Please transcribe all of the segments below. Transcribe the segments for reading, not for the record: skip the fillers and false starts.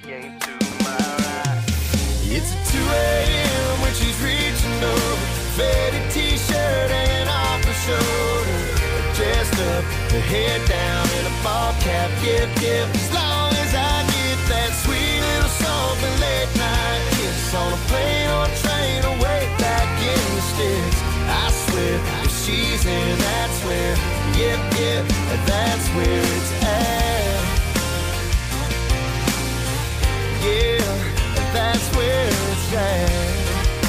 came to my right. It's 2 a.m. when she's reaching over, faded t-shirt hanging off her shoulder, dressed up, her head down in a ball cap, yep. As long as I get that sweet little something late night kiss on a plane or a train or way back in the sticks, I swear if she's there, that's where, yep, that's where it's at. Yeah, that's where it's at.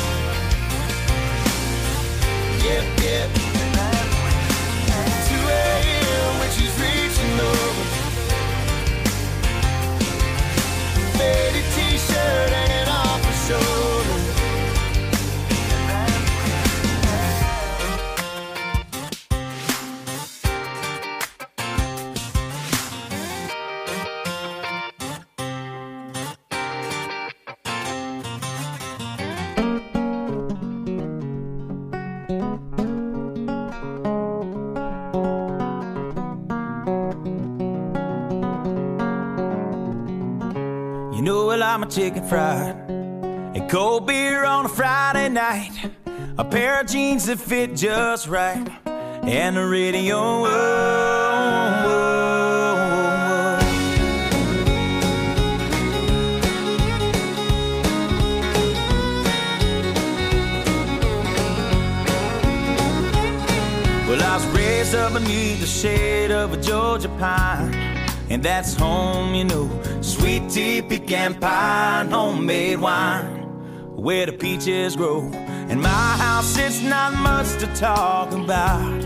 Yep. 2 a.m. when she's reaching over, faded t-shirt hanging off her shoulder. I'm a chicken fried and cold beer on a Friday night, a pair of jeans that fit just right, and the radio. Well, I was raised up beneath the shade of a Georgia pine, and that's home, you know. Sweet tea, pecan pie, and homemade wine, where the peaches grow. In my house, it's not much to talk about,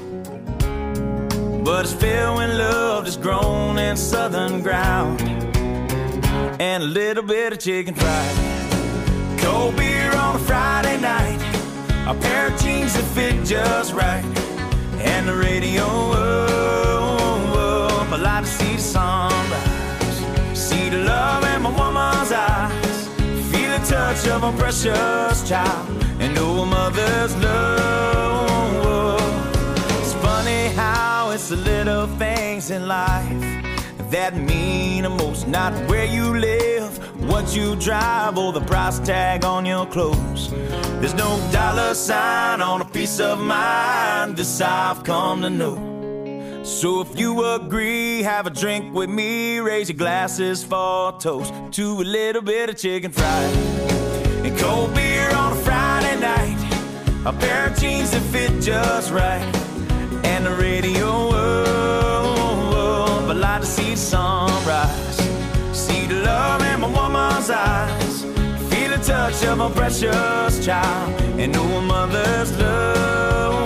but it's filled when love is grown in southern ground, and a little bit of chicken fried, cold beer on a Friday night, a pair of jeans that fit just right, and the radio up. I like to see the sunrise, see the love in my woman's eyes, feel the touch of a precious child, and know a mother's love. It's funny how it's the little things in life that mean the most, not where you live, what you drive, or the price tag on your clothes. There's no dollar sign on a piece of mind, this I've come to know. So if you agree, have a drink with me, raise your glasses for a toast to a little bit of chicken fried and cold beer on a Friday night, a pair of jeans that fit just right, and the radio up. I like to see the sunrise, see the love in my woman's eyes, feel the touch of a precious child, and know a mother's love.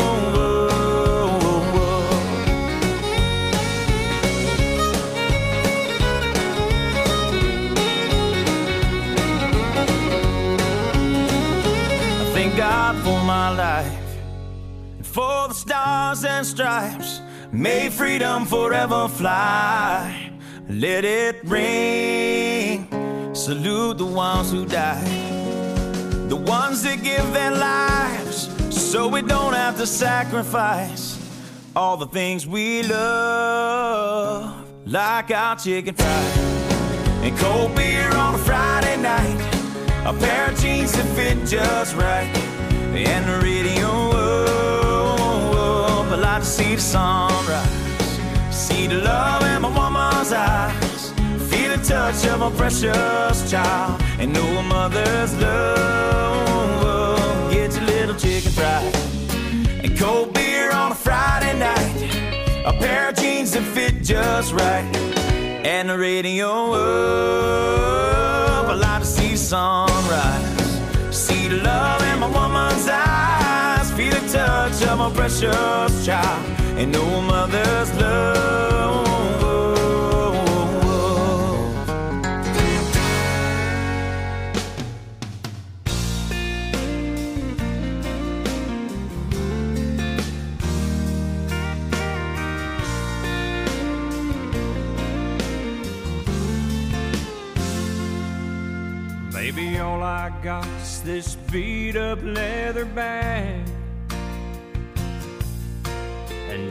God for my life, and for the stars and stripes, may freedom forever fly. Let it ring, salute the ones who died, the ones that give their lives so we don't have to sacrifice all the things we love, like our chicken fried and cold beer on a Friday night, a pair of jeans that fit just right, and the radio up. I like to see the sunrise, see the love in my woman's eyes, feel the touch of a precious child, and know a mother's love. Get your little chicken fried and cold beer on a Friday night, a pair of jeans that fit just right, and the radio up. I like to see the sunrise, see the love in my woman's eyes, feel the touch of my precious child, and know a mother's love. Baby, all I got is this beat up leather bag, and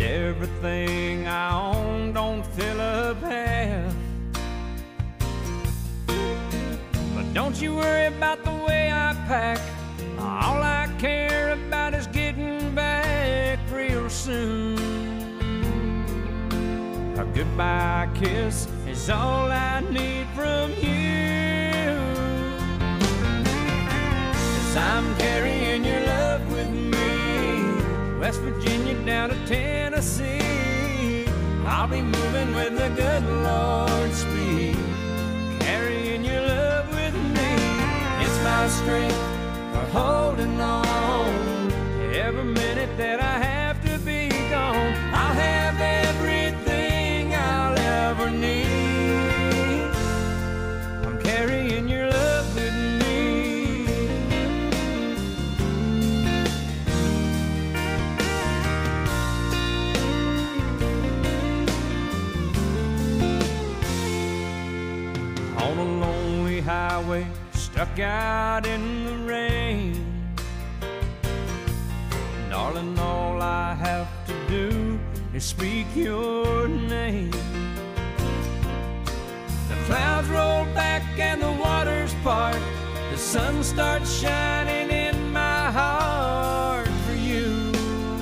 everything I own don't fill up half. Don't you worry about the way I pack. All I care about is getting back real soon. A goodbye kiss is all I need from you. 'Cause I'm carrying your love with me, West Virginia down to Tennessee. I'll be moving with the good Lord's speed, carrying your love with me. It's my strength for holding on. Every minute that I have to be gone, I'll have everything I'll ever need. I'm carrying your love with me. On a lonely highway, stuck out in the rain. Darling, all I have to do is speak your name. The clouds roll back and the waters part. The sun starts shining in my heart for you.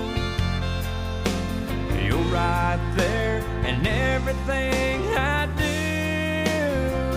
You're right there in everything I do.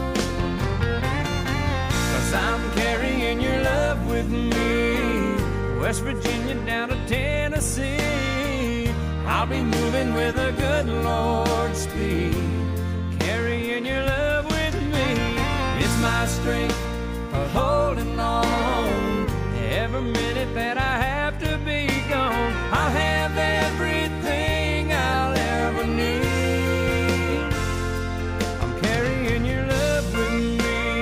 'Cause I'm carrying your love with me, West Virginia down to Tennessee. I'll be moving with a good Lord's speed, carrying your love with me. It's my strength for holding on. Every minute that I have to be gone, I'll have everything I'll ever need. I'm carrying your love with me.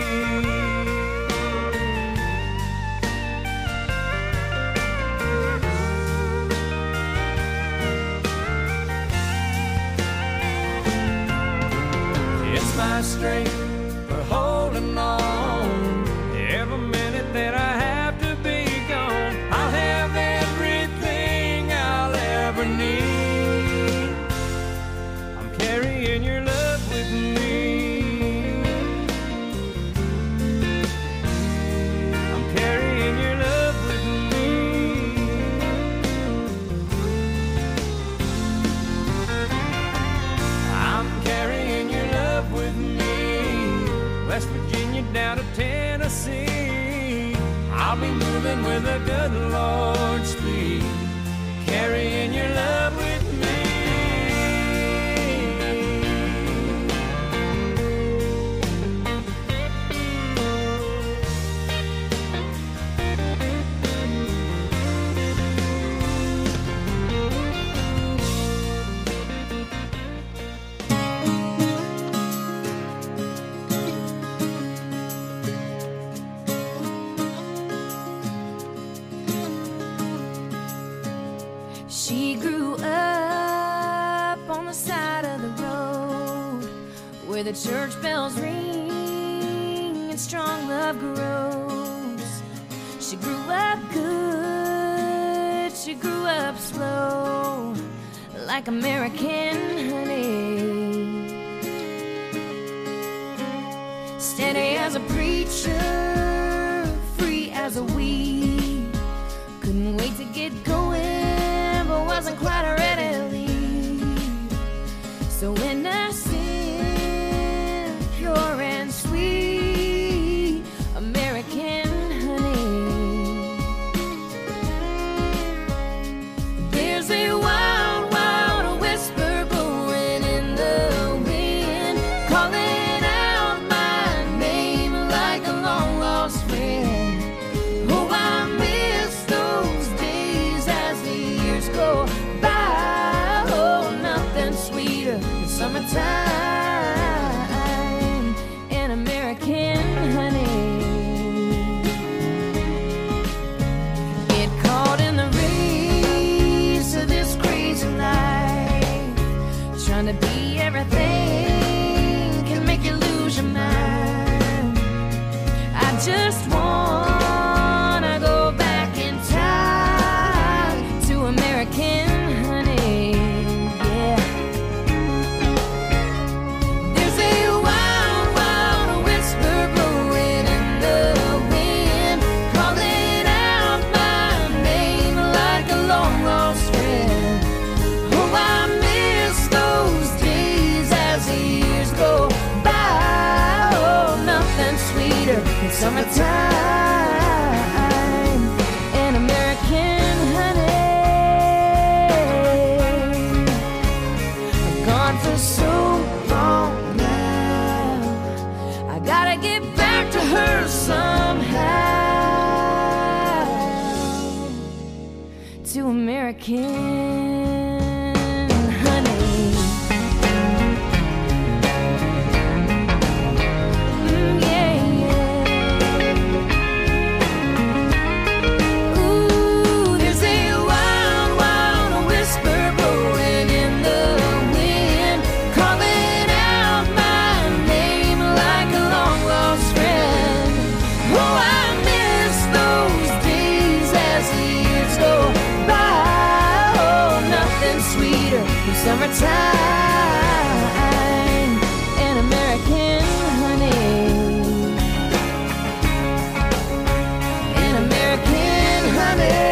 My strength for holding on. Every minute that I have to be gone, I'll have everything I'll ever need. I'm carrying your love with me. I'm carrying your love with me. I'm carrying your love with me, West Virginia down to Tennessee. I'll be moving with a good Lord's speed, carrying your love with me. She grew up on the side of the road where the church bells ring and strong love grows. She grew up good, she grew up slow, like American honey. Steady as a preacher, free as a weed. Couldn't wait to get going, but wasn't quite ready to leave. So innocent, pure and sweet, American honey. There's a wild, wild whisper blowing in the wind, calling out my name like a long lost friend. Oh, I miss those days as the years go by. Oh, nothing sweeter than summertime and American honey. Get caught in the race of this crazy life, trying to be everything can make you lose your mind. I just wanna go back in time to American honey, yeah. There's a wild, wild whisper blowing in the in summertime, an American honey. I'm gone for so long now, I gotta get back to her somehow, to American honey. Yeah, yeah. Ooh, there's a wild, wild whisper blowing in the wind, calling out my name like a long-lost friend. Oh, I miss those days as the years go by. Oh, nothing sweeter than summertime, an American honey, an American honey.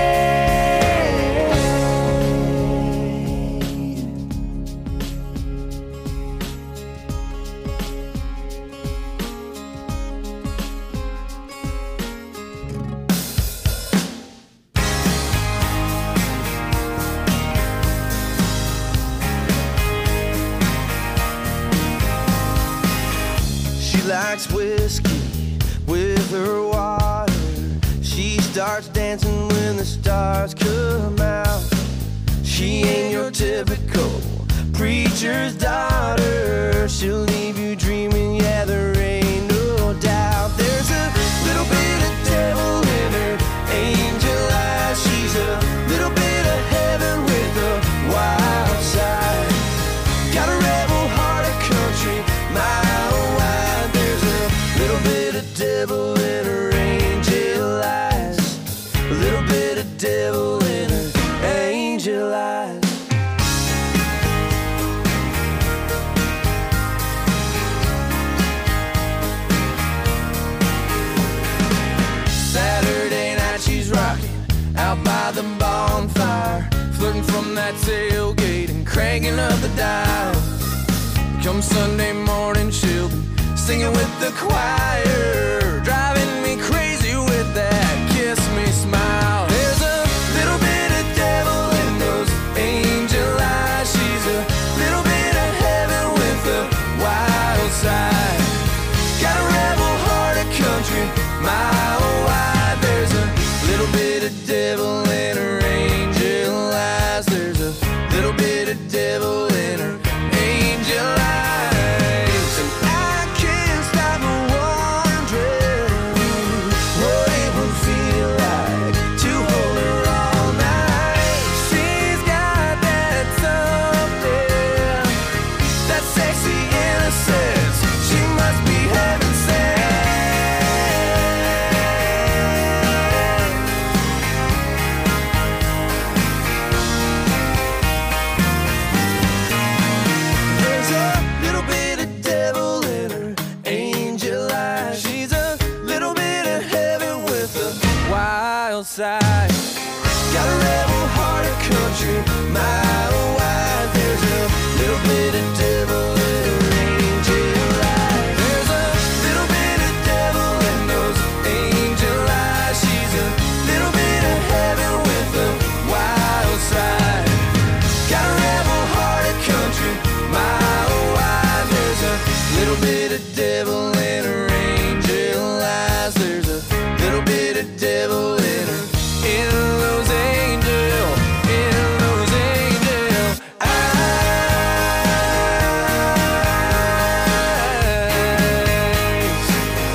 She likes whiskey with her water. She starts dancing when the stars come out. She ain't your typical preacher's daughter. She'll leave you dreaming, yeah, there ain't no doubt. There's a little bit of devil in her angel eyes. She's a little bit of heaven with a wild side. Got a rebel heart of country, mile wide. There's a little bit of devil in her angel eyes. A little bit of devil in her angel eyes. Saturday night she's rocking out by the bonfire, flirting from that tailgate and cranking up the dial. Come Sunday morning she'll be singing with the choir, driving me crazy with that kiss me smile. There's a little bit of devil in those angel eyes. She's a little bit of heaven with a wild side. Got a rebel heart of country, mile wide. There's a little bit of devil in her angel eyes. There's a little bit of devil in her angel eyes. And I can't stop wondering what it would feel like to hold her all night. She's got that something, that sexy innocence. She must be heaven sent. There's a little bit of devil in her angel eyes. She's a little bit of heaven with a wild side. Got a rebel heart of country, mile wide. There's a little bit of devil in her angel eyes. There's a little bit of devil in those angel eyes. She's a little bit of heaven with a wild side. Got a rebel heart of country, mile wide. There's a little bit of devil in her angel eyes. There's a little bit of devil in her, in those angel eyes.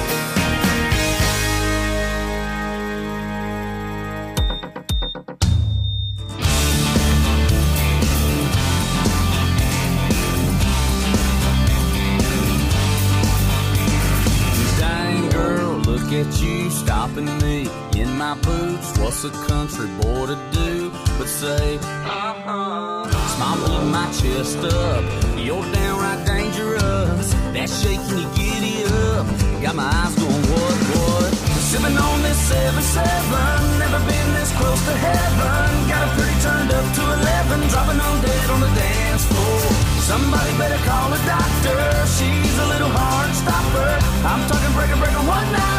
Dang girl, look at you stopping me in my boots. What's a country boy to do but say, Smile, pull my chest up. You're downright dangerous. That shaking you giddy up. Got my eyes going, what? Sipping on this 7-7. Never been this close to heaven. Got a pretty turned up to 11. Dropping on dead on the dance floor. Somebody better call a doctor. She's a little hard stopper. I'm talking breaker one night.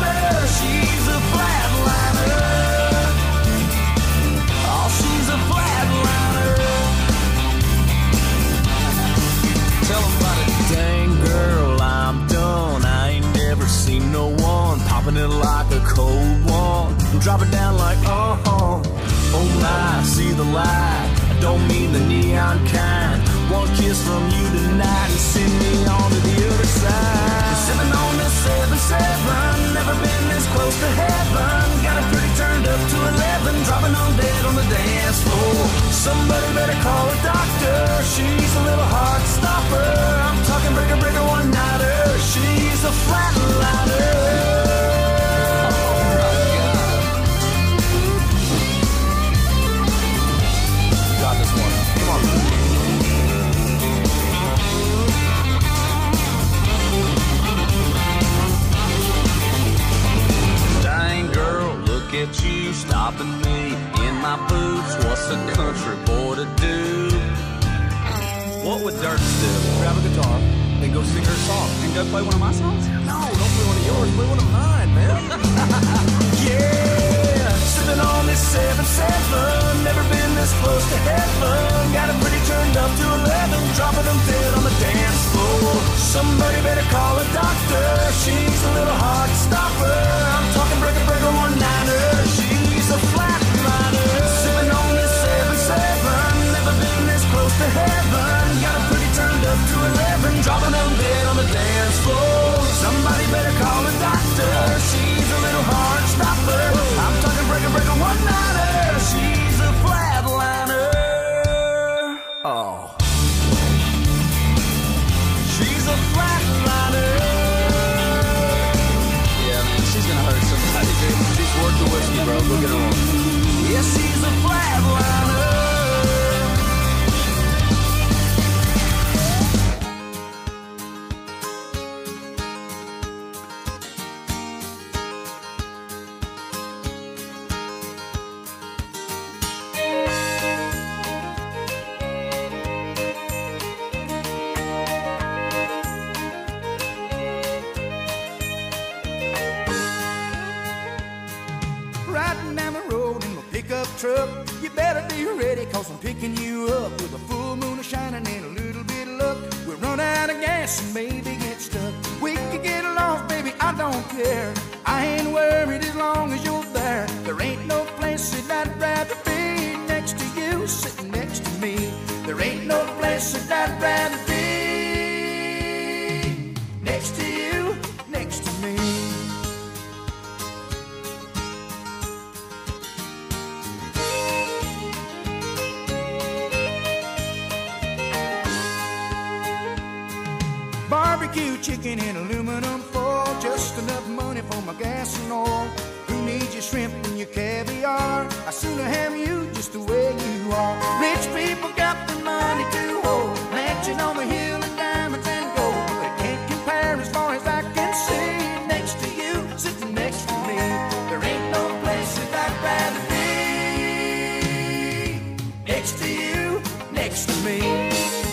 popping it like a cold one, and drop it down like, oh my, see the light. I don't mean the neon kind. One kiss from you tonight and send me on to the other side. Sipping on this 7-7, never been this close to heaven. Got it pretty turned up to 11, dropping on dead on the dance floor. Somebody better call a doctor, she's a little heart stopper. I'm talking breaker one-nighter, she's a flatliner. This one. Come on. Dang girl, look at you stopping me in my boots. What's a country boy to do? What would Dirks do? Grab a guitar and go sing her song and go play one of my songs? No, don't play one of yours. Play one of mine, man. Yeah, sipping on this 7-7. Never been this close to heaven. Got it pretty turned up to 11, dropping them dead on the dance floor. Somebody better call a doctor, she's a little heart stopper. I'm talking breaker one-nighter, she's a flatliner. Sipping on this 7-7, never been this close to heaven. Got it pretty turned up to 11, dropping them dead on the dance floor. Somebody better call a doctor, she's a little heart stopper. I'm talking breaker one-nighter, she's a flatliner. Oh, she's a flatliner. Yeah, man, she's gonna hurt somebody, dude. She's worth the whiskey, bro. Go get her on. Yeah, she's a flatliner. Truck, you better be ready, cause I'm picking you up with a full moon shining and a little bit of luck. We'll run out of gas and maybe get stuck. We could get lost, baby, I don't care. I ain't worried as long as you're there. There ain't no place that I'd rather be next to you, sitting next to me. There ain't no place that I'd rather be next to you, next to me. Barbecue chicken in aluminum foil, just enough money for my gas and oil. Who needs your shrimp and your caviar? I sooner have you just the way you are. Rich people got the money to hold, mansion on the hill of diamonds and gold. But it can't compare as far as I can see. Next to you, sitting next to me. There ain't no place that I'd rather be. Next to you, next to me.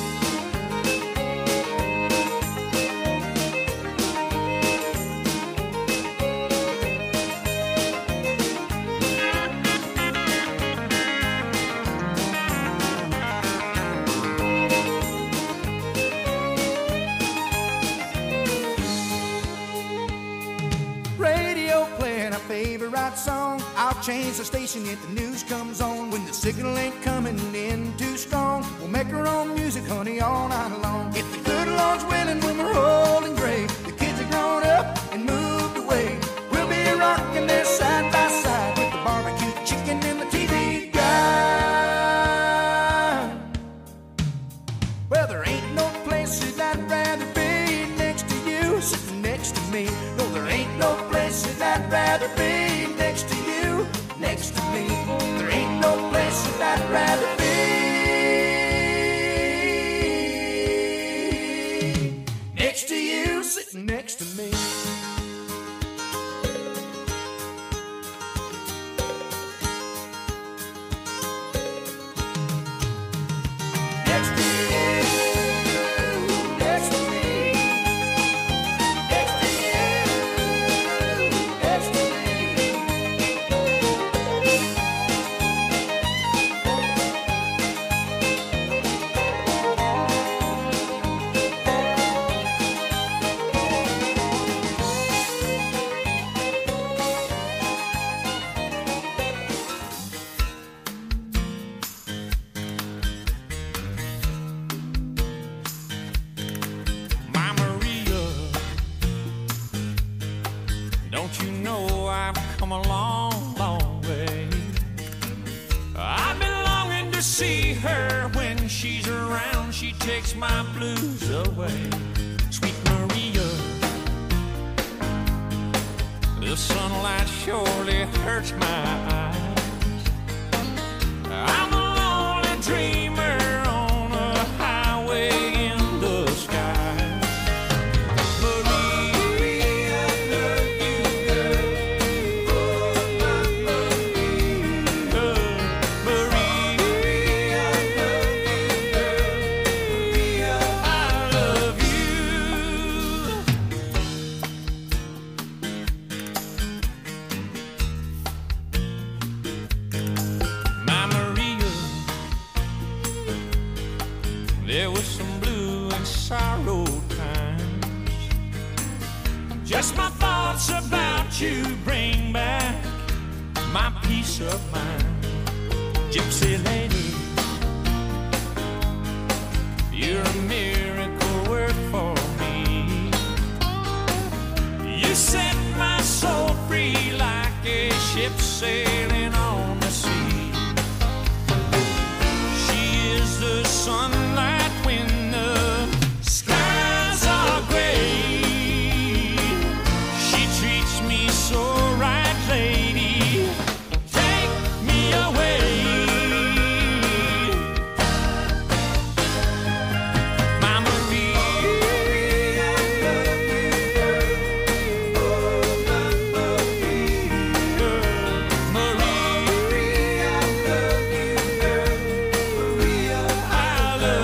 Song. I'll change the station if the news comes on. When the signal ain't coming in too strong, we'll make our own music, honey, all night long. If the good Lord's willing, when we're old and gray, the kids are grown up and moved away, we'll be rocking there side by side with the barbecue chicken and the TV guide. Well, there ain't no place that I'd rather be next to you, sitting next to me. No, there ain't no place that I'd rather be next to you, next to me. There ain't no place that I'd rather be next to you, sitting next to me. Next to you, next to me. Next to you, next to me. Don't you know I've come a long, long way? I've been longing to see her. When she's around, she takes my blues away. Sweet Maria, the sunlight surely hurts my eyes. I'm a lonely dreamer on a highway in the sky. Maria, love you, girl. Oh, my Maria. Maria, love you, girl. I love you. My Maria, there was some blue and sorrow times. Just my thoughts about you bring back my peace of mind. Gypsy lady, you're a miracle work for me. You set my soul free like a ship sailing on the sea. She is the sunlight when the skies are gray. She treats me so right, lady. Take me away. My Maria, love you, girl. Oh, my Maria. Maria, love you, girl. Maria, I love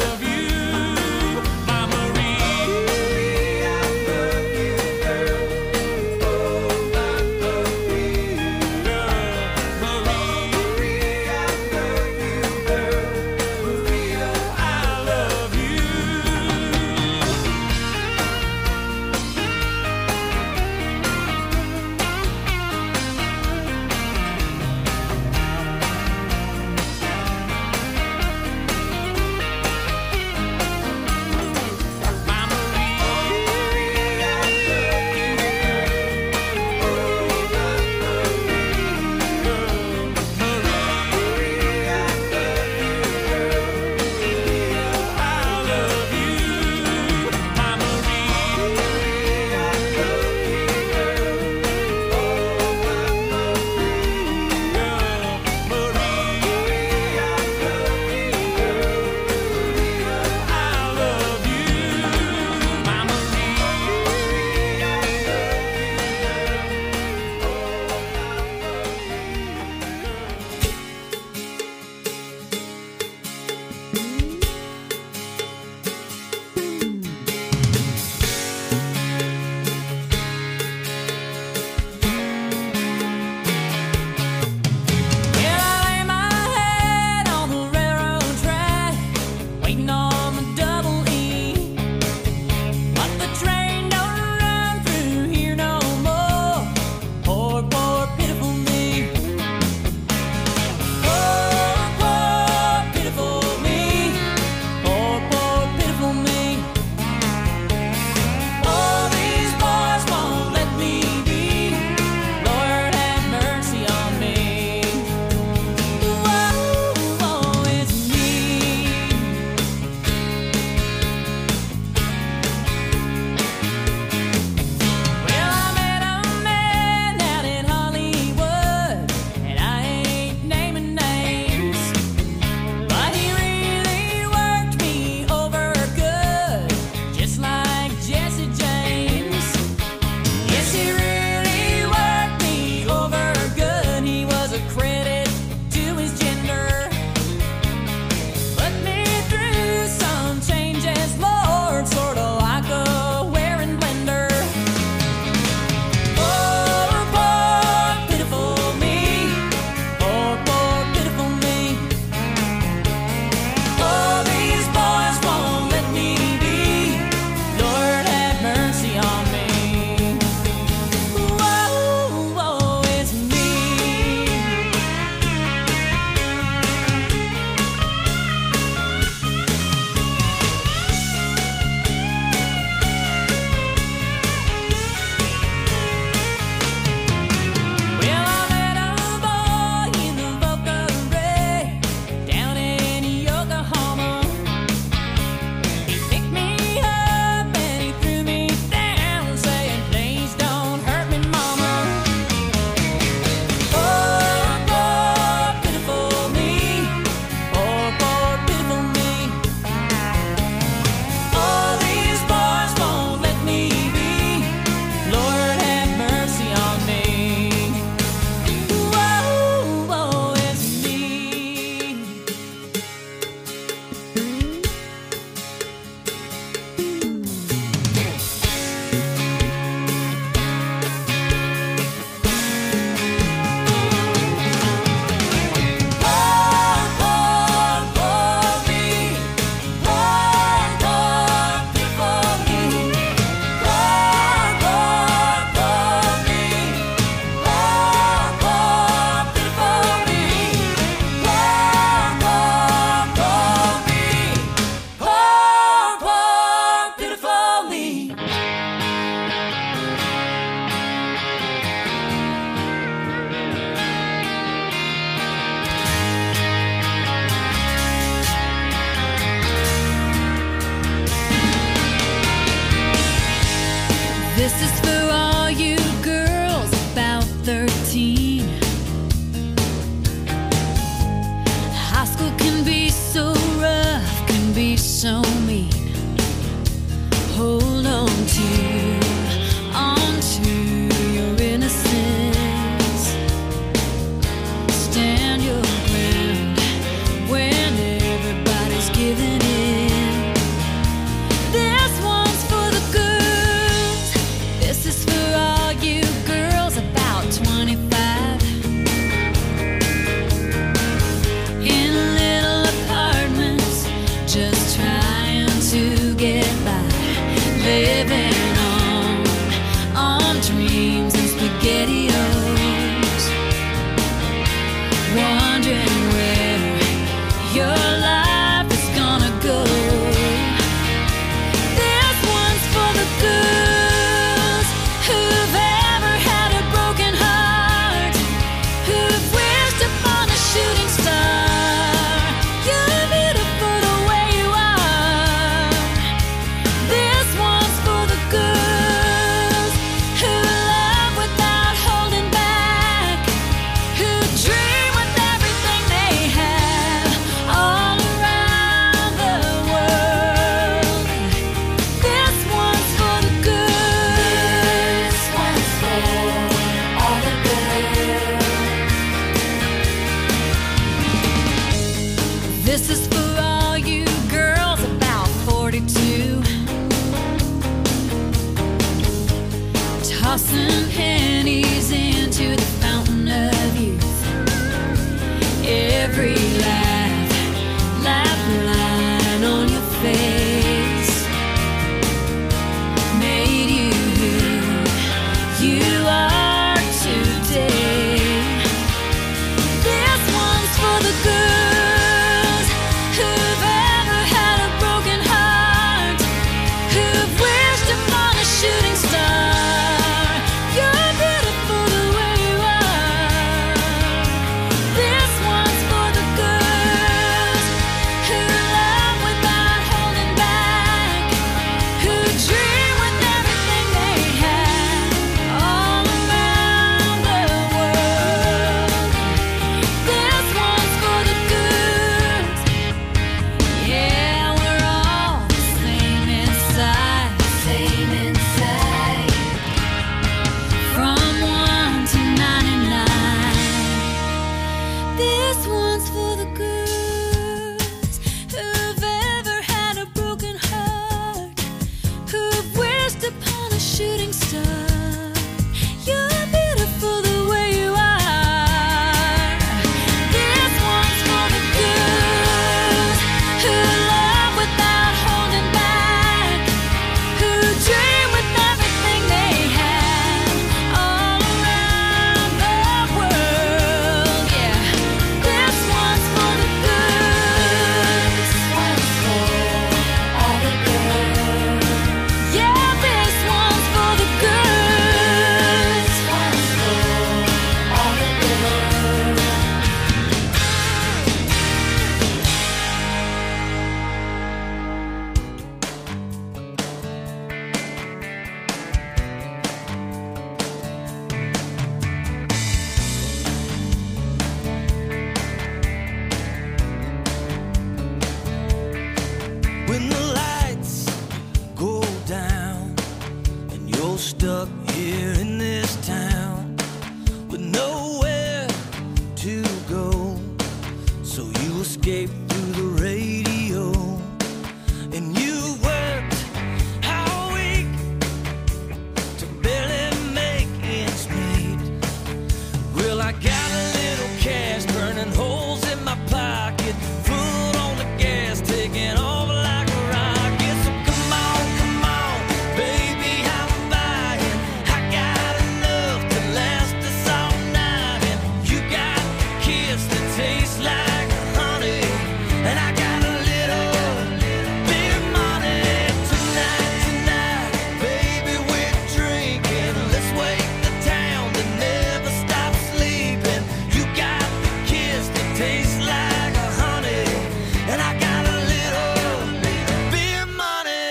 I got a little cash burning holes in my pocket, foot on the gas, taking off like a rocket. So come on, baby, I'm buying. I got enough to last us all night, and you got a kiss that tastes like honey, and I got a little bit of money. Tonight, baby, we're drinking. Let's wake the town that never stops sleeping. You got a kiss that tastes like a honey, and I got a little bit of money.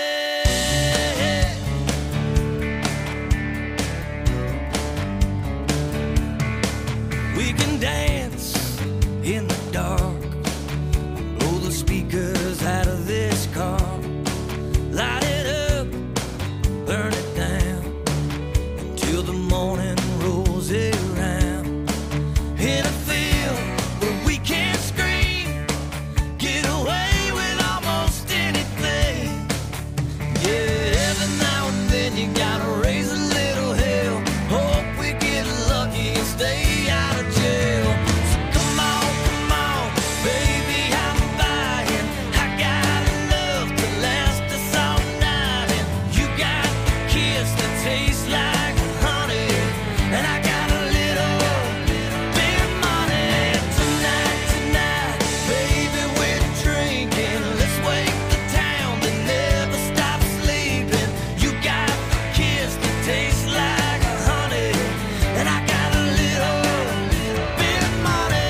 We can dance in the dark, blow the speakers out of this car, light it up, burn it down, until the morning rolls around. In a field where we can scream, get away with almost anything. Yeah, every now and then you gotta raise a little hell, hope we get lucky and stay out of jail. So come on, baby, I'm buying. I got enough to last us all night, and you got a kiss that tastes like honey, and I got a little bit of money. Tonight, baby, we're drinking. Let's wake the town that never stops sleeping. You got a kiss that tastes like honey, and I got a little bit of money.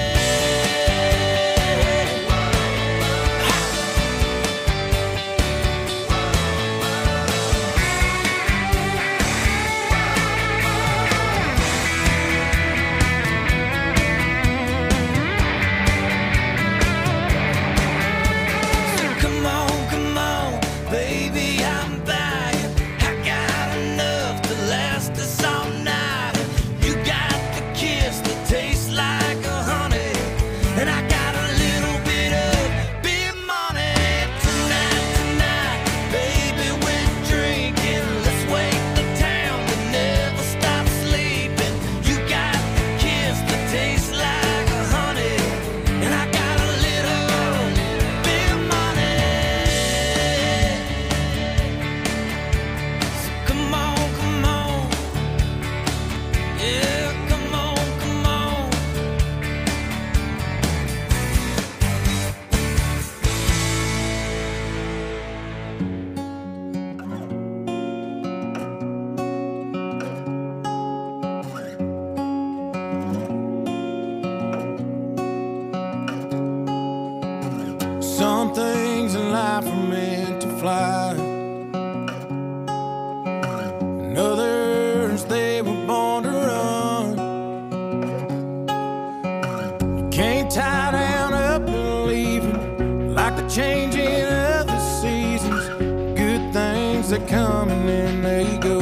Come on, baby, I'm buying. I got enough to last us all night. You got the kiss that tastes like a honey, and I got a little bit of money. Tonight, baby, we're drinking. Let's wake the town that never stops sleeping. You got the kiss that tastes like a honey, and I got a little bit of money. So come on, yeah, come on. Some things in life are meant to fly, and others they were born to run. You can't tie down up and leave it, like the changing of the seasons. Good things that come and then they go,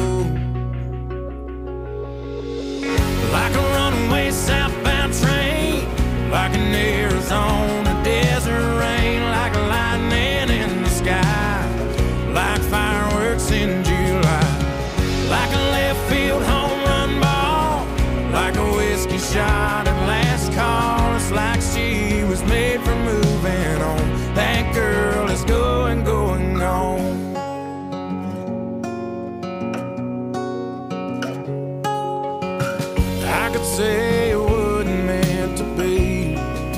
like a runaway southbound train, like an Arizona desert rain, like lightning in the sky, like fireworks in July, like a left field home run ball, like a whiskey shot at last call. It's like she was made for moving on. That girl is going on. I could say it wasn't meant to be,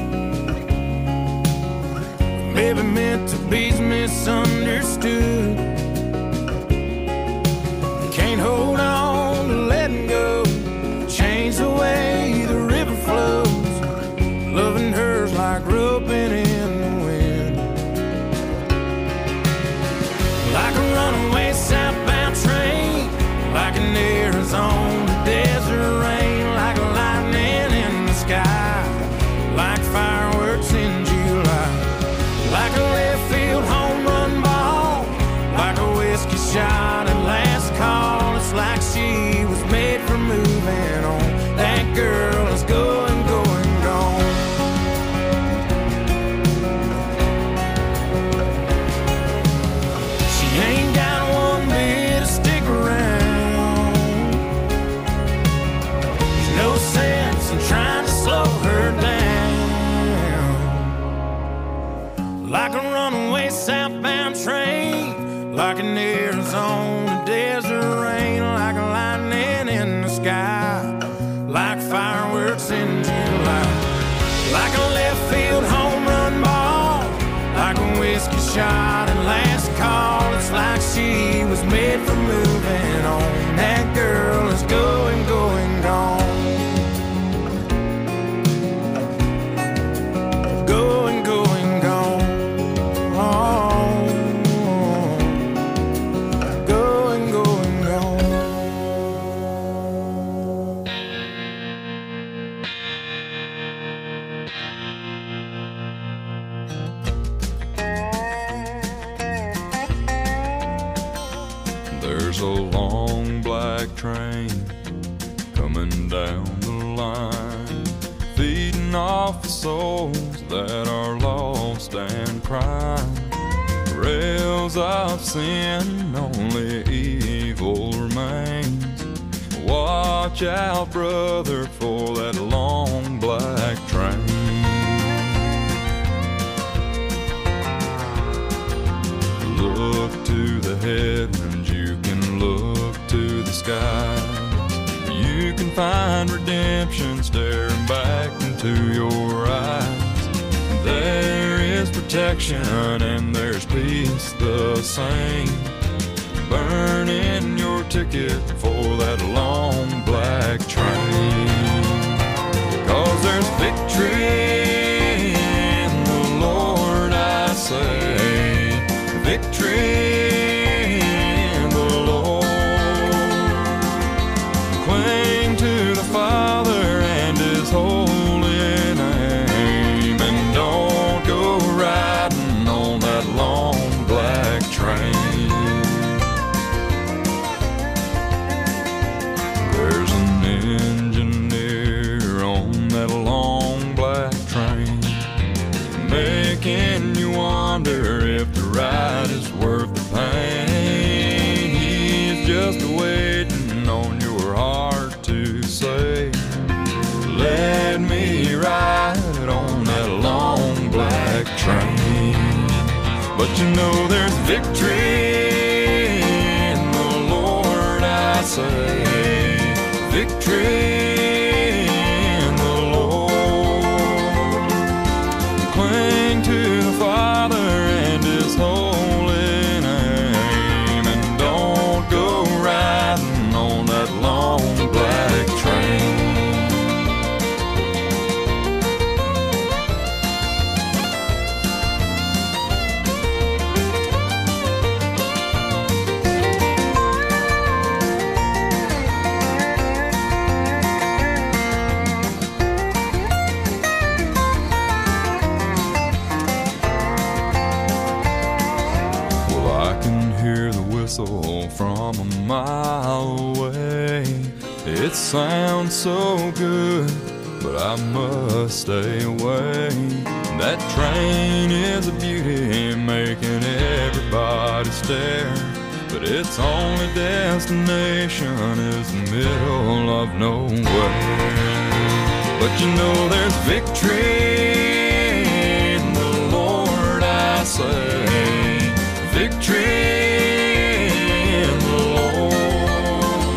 maybe meant to be's misunderstood. Can't hold on to letting go, change the way the river flows. Loving her's like roping in the wind, like a runaway southbound train, like an Arizona desert rain, like lightning in the sky, like fireworks in July, like a left field home run ball, fireworks in July. Like a left field home run ball, like a whiskey shot and last call. It's like she was made for moving on. That girl is going, going, gone. Going, going, gone. Going, going, gone. There's a long black train coming down the line, feeding off the souls that are lost and crying. Rails of sin, only evil remains. Watch out, brother, for that long black train. Look to the heavens, you can look to the skies. You can find redemption staring back into your eyes. There is protection and there's peace the same. Burning your ticket for that long black train. 'Cause there's victory in the Lord, I say. Victory in the Lord. Cling to the Father and His holy name, and don't go riding on that long black train. There's an engineer on that long black train, making you wonder if the ride is worth the pain. He's just waiting on your heart to say, let me ride on that long black train. But you know there's victory in the Lord, I say. Victory in the Lord. Cling to the Father and His holy name, and don't go riding on that long black train. From a mile away, it sounds so good, but I must stay away. That train is a beauty, making everybody stare, but its only destination is the middle of nowhere. But you know there's victory in the Lord, I say. Victory in the Lord.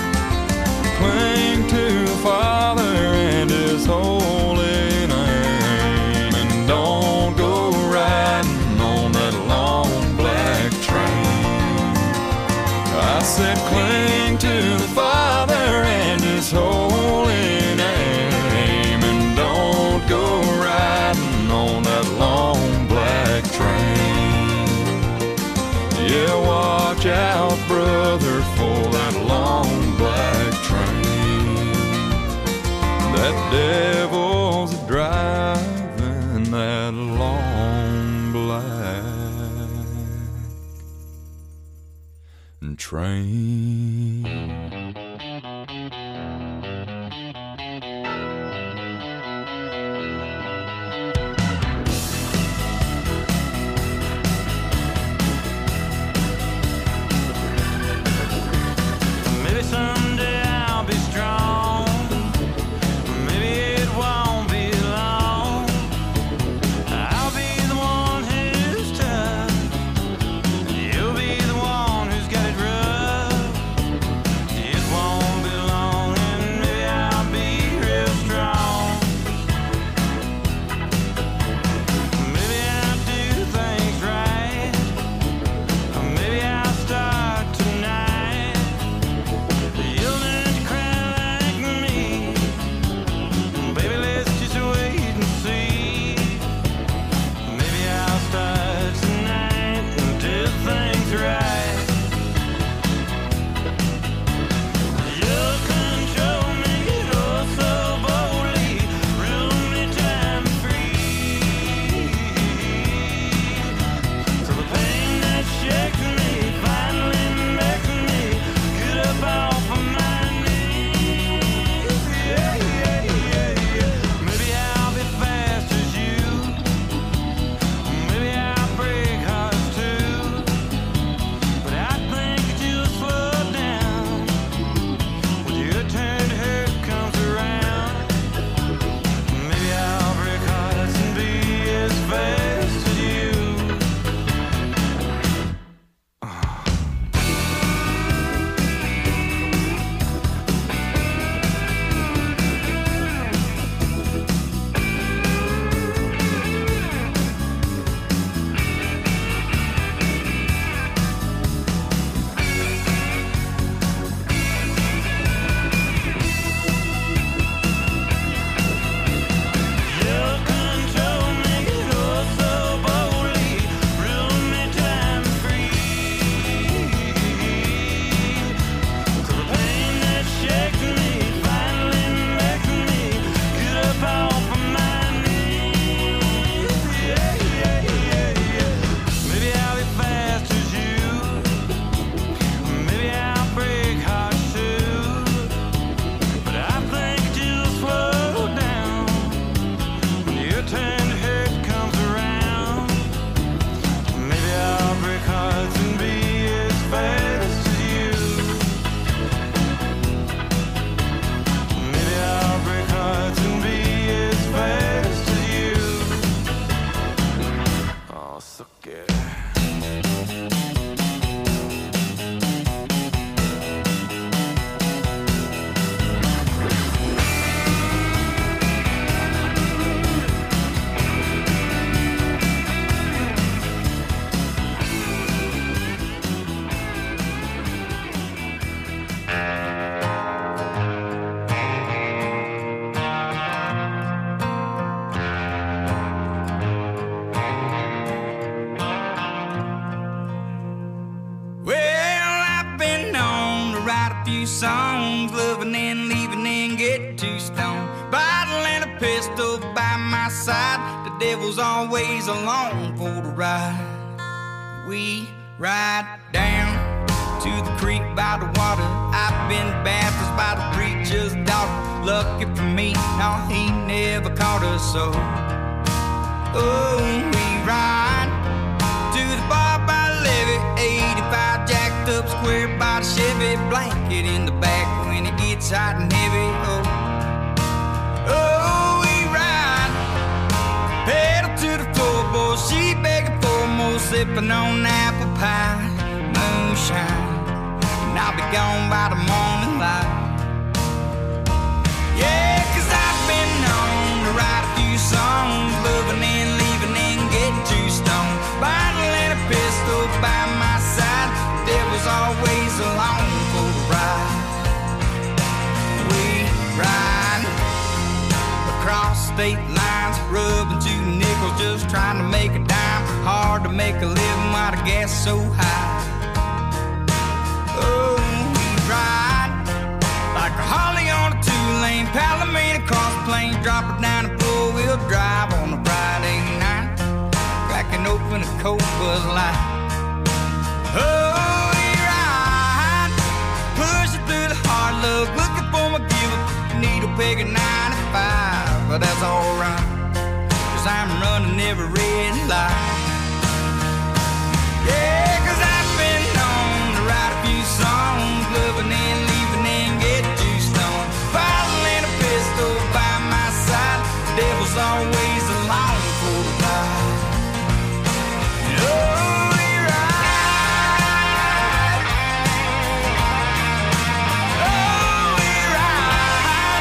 Cling to the Father and His holy name, and don't go riding on that long black train. I said cling to the Father and His holy name, and don't go riding on that long black train. Yeah, watch out, brother, for that long black train. That devil's driving that long black train. Someday I'll be strong. Maybe it won't be long. I'll be the one who's tough. You'll be the one who's got it rough. too stoned. Bottle and a pistol by my side. The devil's always along for the ride. We ride down to the creek by the water. I've been baptized by the preacher's daughter. Lucky for me, no, he never caught us so. Oh, we ride to the bar by the levee. 85 jacked up square by the Chevy. Blanket in the back when it gets hot and heavy. Oh, we ride. Pedal to the floorboard. She begging for more, sipping on apple pie. Moonshine, and I'll be gone by the morning light. Yeah, 'cause I've been known to write a few songs, loving and leaving and getting too stoned. Bottle and a pistol by my side. Devil's always along for the ride. We ride across state lines, rubbing 2 nickels, just trying to make a dime. Hard to make a living while the gas is so high. Oh, we ride like a Harley on a 2-lane Palomino cross plain, drop it down and 4-wheel drive on a Friday night, cracking open a cold Bud Light. Oh, we ride, pushing through the hard luck, looking for my gift, needle peg at 95, but that's alright, 'cause I'm running every red light. Yeah, 'cause I've been known to write a few songs, loving and leaving and get too stoned. Bottle and a pistol by my side. Devil's always along for the ride. Oh, we ride. Oh, we ride.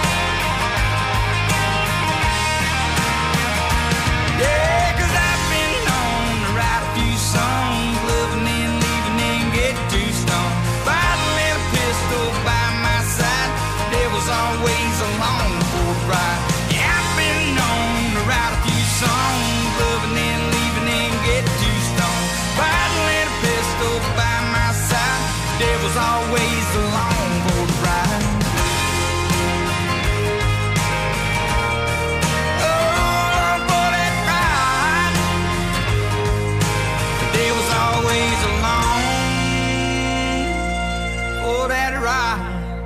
Yeah, 'cause I've been known to write a few songs, loving and leaving and get too stoned. Bottle and a pistol by my side. Devil's always along for the ride. Yeah, I've been known to write a few songs, loving and leaving and get too stoned. Bottle and a pistol by my side. Devil's always along for the ride. Oh, for that ride. The devil's always along for that ride.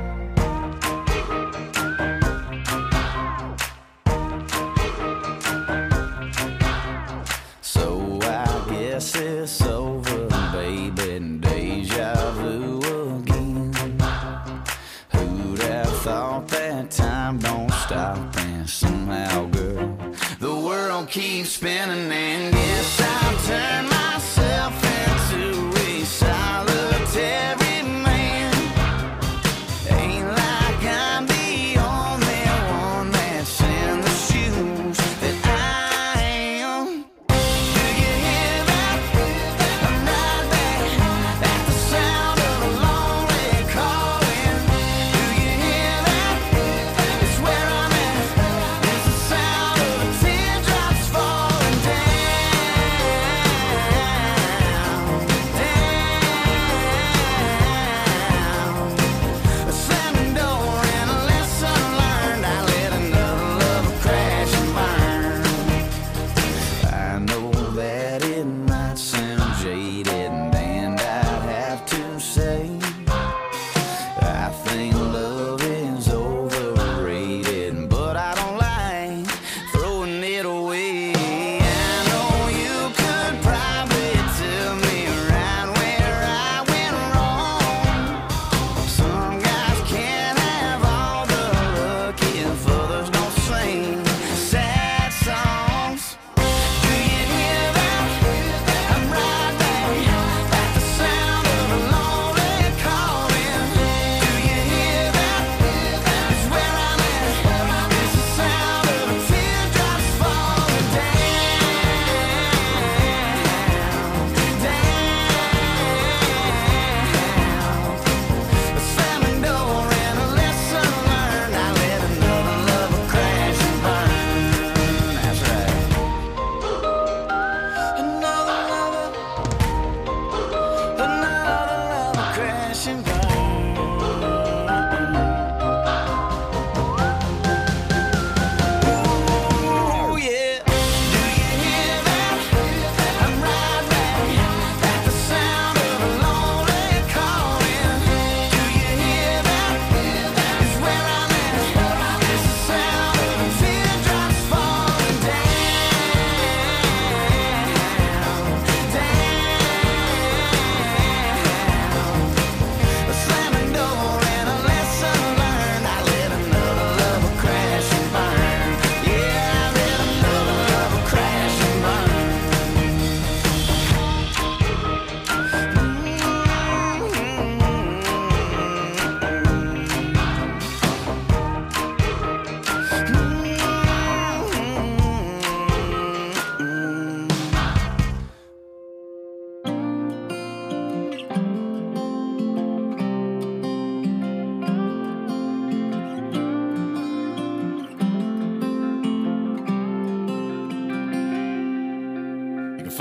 So I guess it's over, baby, and deja vu again. Who'd have thought that time don't stop, and somehow, girl, the world keeps spinning, and guess I'll turn myself into a solitary man. Ain't like I'm the only one that's in the shoes that I am. Do you hear that? I'm right back at the sound of a lonely calling. Do you hear that? It's where I'm at. It's the sound of the teardrops falling down.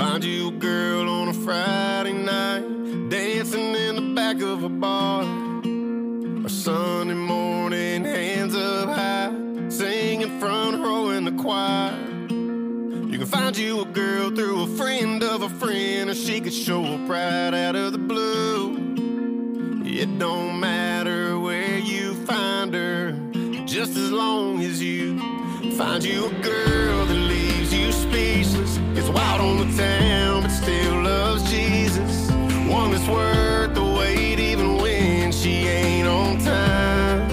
Find you a girl on a Friday night, dancing in the back of a bar, or Sunday morning, hands up high, singing front row in the choir. You can find you a girl through a friend of a friend, or she could show up right out of the blue. It don't matter where you find her, just as long as you find you a girl that leaves you speechless, gets wild on the town but still loves Jesus, one that's worth the wait even when she ain't on time.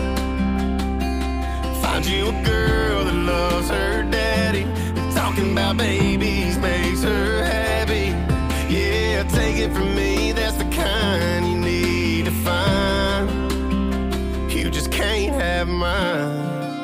Find you a girl that loves her daddy, and talking about babies makes her happy. Yeah, take it from me, that's the kind you need to find. You just can't have mine.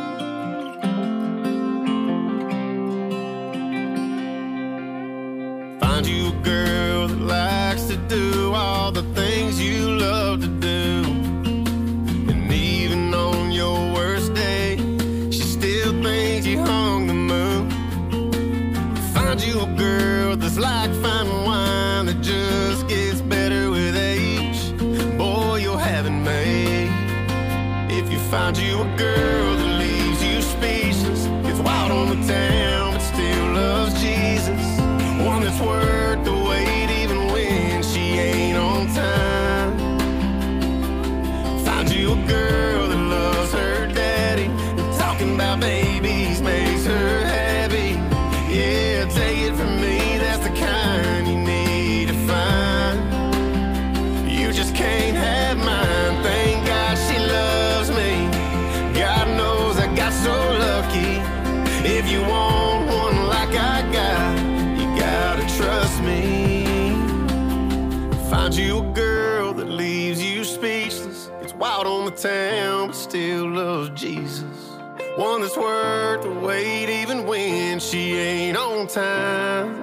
Find you a girl that likes to do all the things you love to do, and even on your worst day, she still thinks you hung the moon. Find you a girl that's like fine wine that just gets better with age. Boy, you'll have it made. If you find you a girl that leaves you speechless, gets wild on the town but still loves Jesus, one that's worth the wait even when she ain't on time. Find you a girl that loves her daddy, and talking about babies makes her happy. Yeah, take it from me, that's the kind you need to find. You just can't have mine. Thank God she loves me. God knows I got so lucky. If you want one like I got, gotta trust me. Find you a girl that leaves you speechless, gets wild on the town but still loves Jesus, one that's worth the wait even when she ain't on time.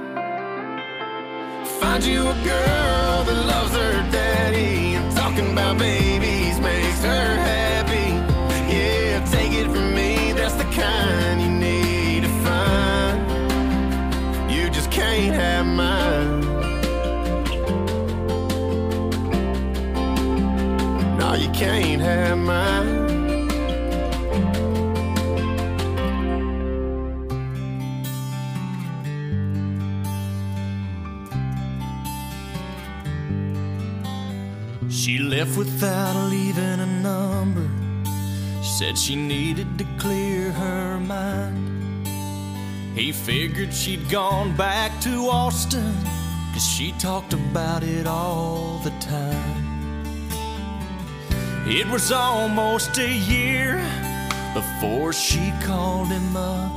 Find you a girl that loves her daddy, and talking about babies makes her happy. Yeah, take it from me, that's the kind you need to find. You just can't have mine. No, you can't have mine. She left without leaving a number. Said she needed to clear her mind. He figured she'd gone back to Austin, 'cause she talked about it all the time. It was almost a year before she called him up.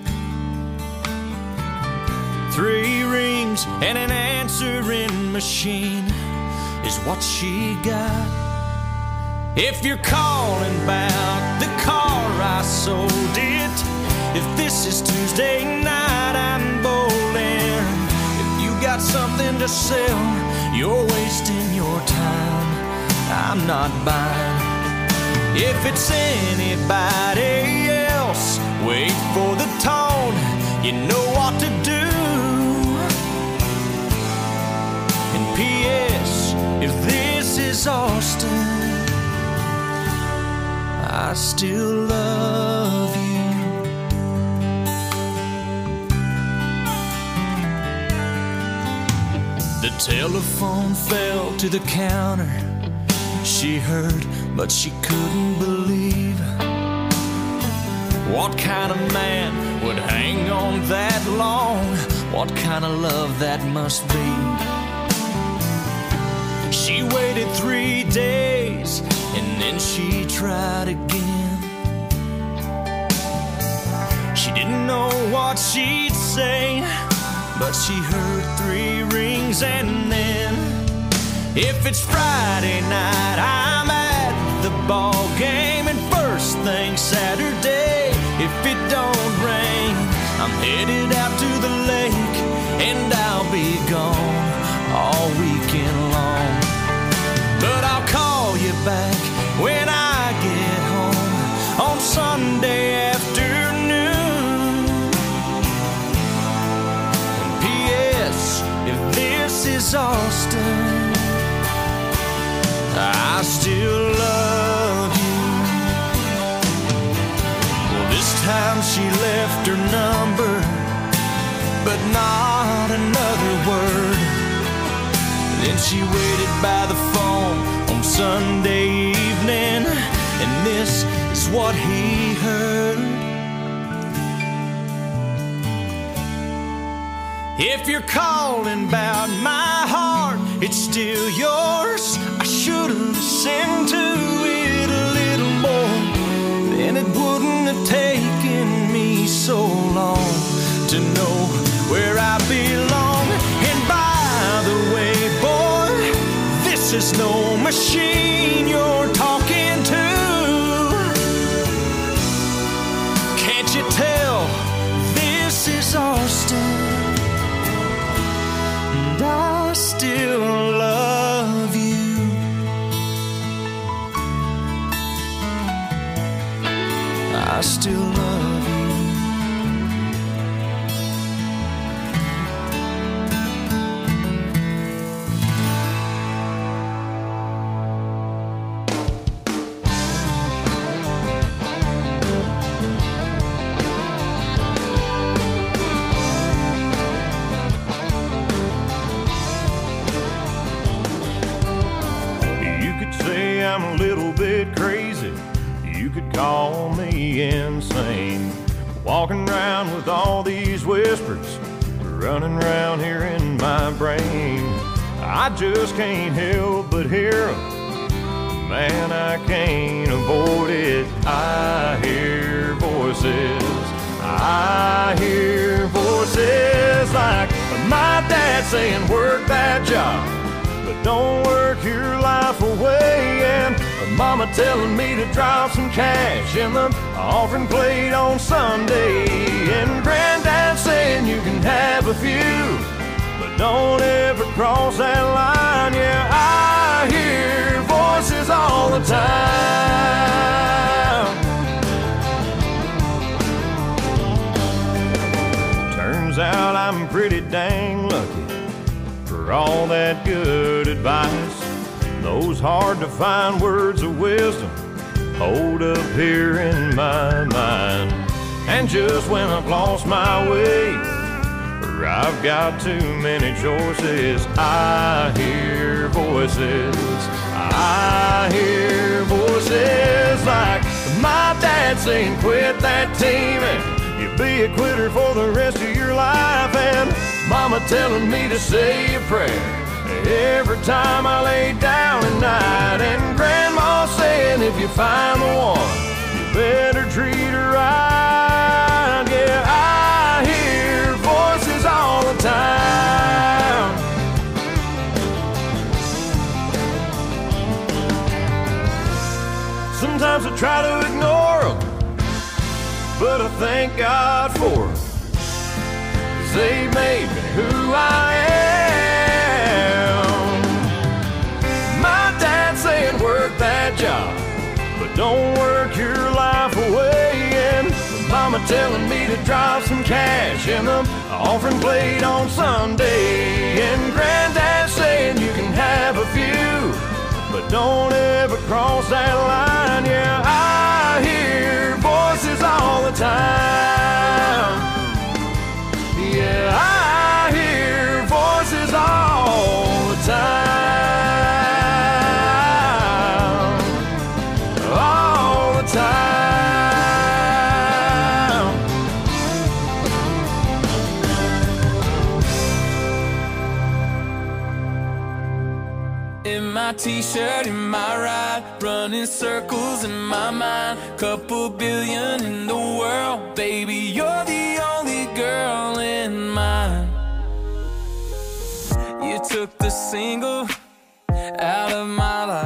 3 rings and an answering machine is what she got. If you're calling about the car I sold it, if this is Tuesday night I'm bowling, if you got something to sell, you're wasting your time, I'm not buying. If it's anybody else, wait for the tone, you know what to do. And P.S. if this is Austin, I still love you. The telephone fell to the counter. She heard, but she couldn't believe. What kind of man would hang on that long? What kind of love that must be? She waited 3 days and then she tried again. She didn't know what she'd say, but she heard 3 rings and then, if it's Friday night, I'm at the ball game, and first thing Saturday, if it don't rain, I'm headed out to the lake, and I'll be gone all weekend long. But I'll call you back when I get home on Sunday afternoon. And P.S. around, she left her number, but not another word. Then she waited by the phone on Sunday evening, and this is what he heard. If you're calling about my heart, it's still yours. I should have listened to it a little more, then it wouldn't have taken me so long to know where I belong. And by the way, boy, this is no machine you're talking to. Can't you tell this is Austin? And I still love you. I still love you. I'm a little bit crazy, you could call me insane. Walking around with all these whispers running around here in my brain. I just can't help but hear them. Man, I can't avoid it. I hear voices. I hear voices like my dad saying, work that job, but don't work your life away. And mama telling me to drop some cash in the offering plate on Sunday. And granddad saying you can have a few, but don't ever cross that line. Yeah, I hear voices all the time. Turns out I'm pretty dang lucky for all that good advice. Those hard to find words of wisdom hold up here in my mind. And just when I've lost my way, or I've got too many choices, I hear voices. I hear voices like my dad saying, quit that team and you'll be a quitter for the rest of your life. And mama telling me to say a prayer every time I lay down at night. And grandma saying if you find the one, you better treat her right. Yeah, I hear voices all the time. Sometimes I try to ignore them, but I thank God for them, 'cause they made me who I am. My dad saying work that job, but don't work your life away. And mama telling me to drop some cash in the offering plate on Sunday. And granddad saying you can have a few, but don't ever cross that line. Yeah, I hear voices all the time. Yeah, I hear voices all the time. All the time. In my t-shirt, in my ride, running circles in my mind. Couple billion in the world, baby, you're the only girl in mine. You took the single out of my life.